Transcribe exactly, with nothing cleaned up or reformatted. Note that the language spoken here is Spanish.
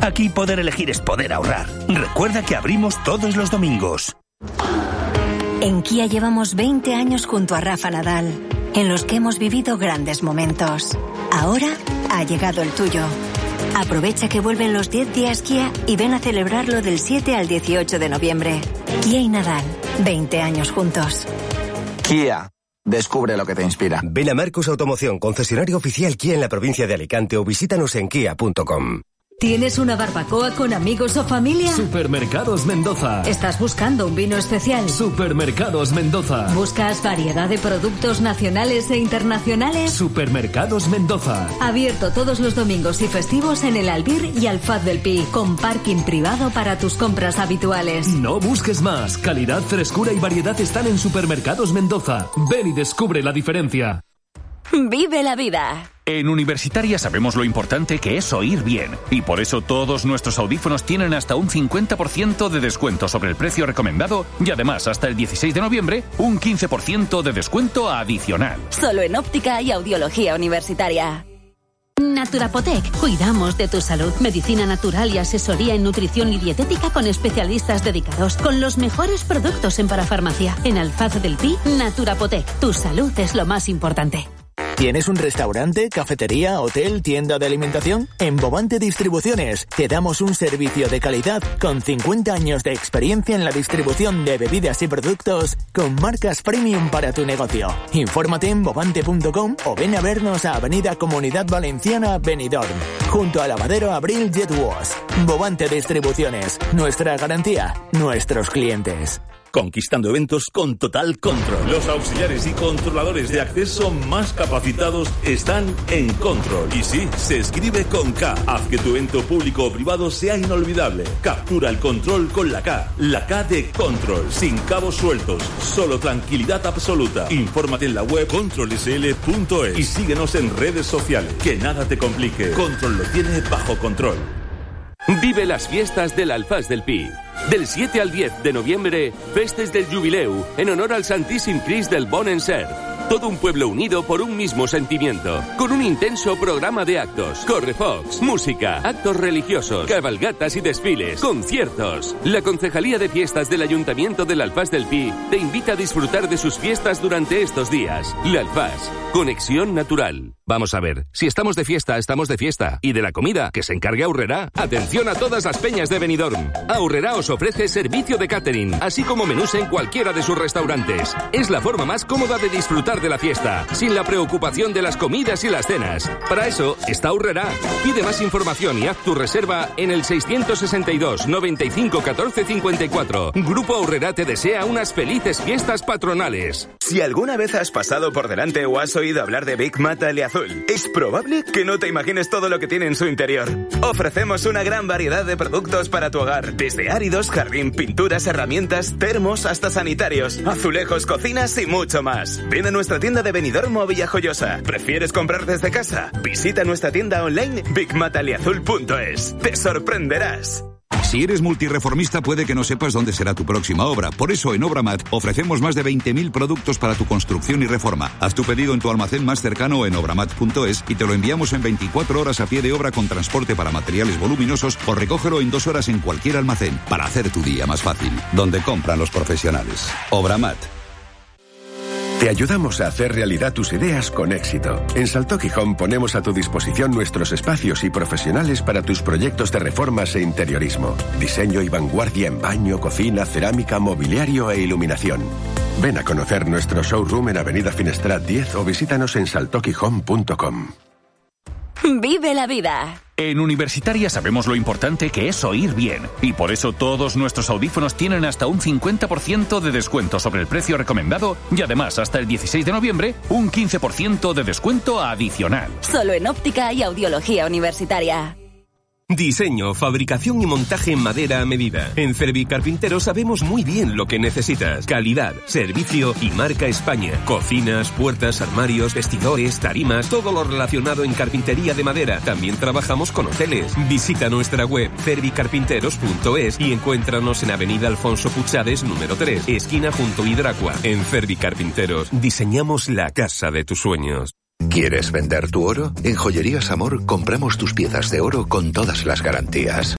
Aquí poder elegir es poder ahorrar. Recuerda que abrimos todos los domingos. En Kia llevamos veinte años junto a Rafa Nadal, en los que hemos vivido grandes momentos. Ahora ha llegado el tuyo. Aprovecha que vuelven los diez días Kia y ven a celebrarlo del siete al dieciocho de noviembre. Kia y Nadal, veinte años juntos. Kia. Descubre lo que te inspira. Ven a Marcus Automoción, concesionario oficial Kia en la provincia de Alicante, o visítanos en kia punto com. ¿Tienes una barbacoa con amigos o familia? Supermercados Mendoza. ¿Estás buscando un vino especial? Supermercados Mendoza. ¿Buscas variedad de productos nacionales e internacionales? Supermercados Mendoza. Abierto todos los domingos y festivos en el Albir y Alfaz del Pi, con parking privado para tus compras habituales. No busques más. Calidad, frescura y variedad están en Supermercados Mendoza. Ven y descubre la diferencia. Vive la vida. En Universitaria sabemos lo importante que es oír bien, y por eso todos nuestros audífonos tienen hasta un cincuenta por ciento de descuento sobre el precio recomendado, y además hasta el dieciséis de noviembre un quince por ciento de descuento adicional. Solo en óptica y audiología universitaria. Naturapotec. Cuidamos de tu salud. Medicina natural y asesoría en nutrición y dietética con especialistas dedicados. Con los mejores productos en parafarmacia. En Alfaz del Pi, Naturapotec. Tu salud es lo más importante. ¿Tienes un restaurante, cafetería, hotel, tienda de alimentación? En Bovante Distribuciones te damos un servicio de calidad con cincuenta años de experiencia en la distribución de bebidas y productos con marcas premium para tu negocio. Infórmate en bovante punto com o ven a vernos a Avenida Comunidad Valenciana, Benidorm, junto a Lavadero Abril Jet Wash. Bovante Distribuciones, nuestra garantía, nuestros clientes. Conquistando eventos con Total Control. Los auxiliares y controladores de acceso más capacitados están en Control. Y sí, se escribe con K. Haz que tu evento público o privado sea inolvidable. Captura el control con la K. La K de Control. Sin cabos sueltos. Solo tranquilidad absoluta. Infórmate en la web control s l punto es y síguenos en redes sociales. Que nada te complique. Control lo tiene bajo control. Vive las fiestas del Alfaz del Pi. Del siete al diez de noviembre, Festes del Jubileu, en honor al Santíssim Crist del Bon Encert. Todo un pueblo unido por un mismo sentimiento, con un intenso programa de actos, correfocs, música, actos religiosos, cabalgatas y desfiles, conciertos. La Concejalía de Fiestas del Ayuntamiento del Alfaz del Pi te invita a disfrutar de sus fiestas durante estos días. La Alfaz, conexión natural. Vamos a ver, si estamos de fiesta, estamos de fiesta. Y de la comida, que se encargue Aurrerá. Atención a todas las peñas de Benidorm. Aurrerá os ofrece servicio de catering, así como menús en cualquiera de sus restaurantes. Es la forma más cómoda de disfrutar de la fiesta, sin la preocupación de las comidas y las cenas. Para eso está Aurrerá. Pide más información y haz tu reserva en el seiscientos sesenta y dos, noventa y cinco, catorce, cincuenta y cuatro. Grupo Aurrerá te desea unas felices fiestas patronales. Si alguna vez has pasado por delante o has oído hablar de Big Mat Aliazul, es probable que no te imagines todo lo que tiene en su interior. Ofrecemos una gran variedad de productos para tu hogar, desde áridos, jardín, pinturas, herramientas, termos, hasta sanitarios, azulejos, cocinas y mucho más. Ven a nuestra tienda de Benidorm o Villajoyosa. ¿Prefieres comprar desde casa? Visita nuestra tienda online big mat aliazul punto es. Te sorprenderás. Si eres multireformista puede que no sepas dónde será tu próxima obra. Por eso en Obramat ofrecemos más de veinte mil productos para tu construcción y reforma. Haz tu pedido en tu almacén más cercano o en obramat punto es y te lo enviamos en veinticuatro horas a pie de obra con transporte para materiales voluminosos, o recógelo en dos horas en cualquier almacén para hacer tu día más fácil. Donde compran los profesionales. Obramat. Te ayudamos a hacer realidad tus ideas con éxito. En Salto Gijón ponemos a tu disposición nuestros espacios y profesionales para tus proyectos de reformas e interiorismo. Diseño y vanguardia en baño, cocina, cerámica, mobiliario e iluminación. Ven a conocer nuestro showroom en Avenida Finestrat diez o visítanos en salto gijón punto com. Vive la vida. En Universitaria sabemos lo importante que es oír bien, y por eso todos nuestros audífonos tienen hasta un cincuenta por ciento de descuento sobre el precio recomendado, y además hasta el dieciséis de noviembre un quince por ciento de descuento adicional. Solo en óptica y audiología universitaria. Diseño, fabricación y montaje en madera a medida. En Cervi Carpintero sabemos muy bien lo que necesitas. Calidad, servicio y marca España. Cocinas, puertas, armarios, vestidores, tarimas, todo lo relacionado en carpintería de madera. También trabajamos con hoteles. Visita nuestra web cervi carpinteros punto es y encuéntranos en Avenida Alfonso Puchades número tres, esquina junto a Hidracua. En Cervi Carpinteros diseñamos la casa de tus sueños. ¿Quieres vender tu oro? En Joyerías Amor compramos tus piezas de oro con todas las garantías.